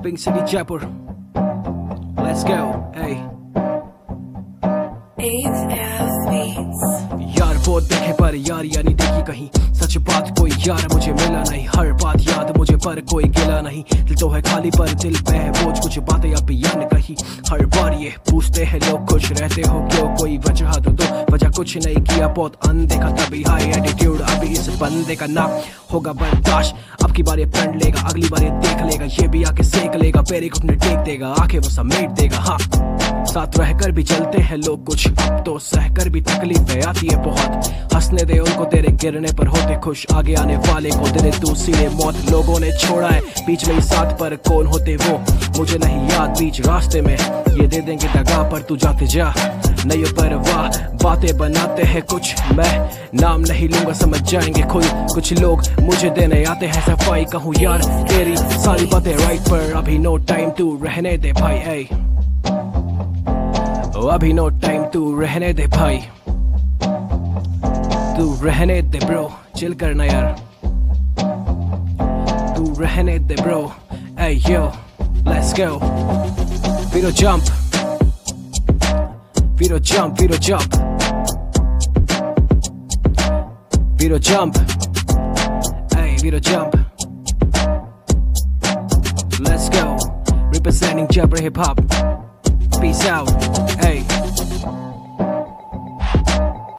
Pink City, Jaipur. Let's go, hey. यार बहुत देखे पर यार यानी देखी कहीं, सच बात कोई यार मुझे मिला नहीं, हर बात याद मुझे पर कोई गिला नहीं, दिल तो है खाली पर दिल पे है बोझ, कुछ बातें आप याद कही, हर बार ये पूछते हैं लोग खुश रहते हो क्यों, कोई वजह तो दो, वजह कुछ नहीं किया बहुत अनदेखा, तभी हाई एटीट्यूड अभी इस बंदे का नाम होगा बर्दाश्त, अब की बार ये फ्रेंड लेगा, अगली बार ये देख लेगा, ये भी आके सेक लेगा, पैर घुटने टेक देगा, आके वो समेट देगा, हाँ साथ रहकर भी चलते हैं लोग कुछ, अब तो सहकर भी तकलीफें आती है बहुत, हंसने दे उनको तेरे गिरने पर होते खुश, आगे आने वाले को दे दे तू सीधे मौत, लोगों ने छोड़ा है बीच में ही साथ पर कौन होते वो मुझे नहीं याद, बीच रास्ते में ये दे देंगे दगा पर तू जाते जा, नहीं परवाह बातें बनाते हैं कुछ, मैं नाम नहीं लूंगा समझ जाएंगे खुद, कुछ लोग मुझे देने आते हैं सफाई, कहूँ यार तेरी सारी बातें राइट पर, अभी नो टाइम तू रहने दे भाई, ऐ अभी नो टाइम तू रहने दे भाई, तू रहने दे ब्रो, चिल करना यार, तू रहने दे bro, hey yo, let's go, Vito jump, Vito jump, Vito jump, Vito jump, hey Vito jump, let's go, representing Jaipur hip hop, peace out, hey.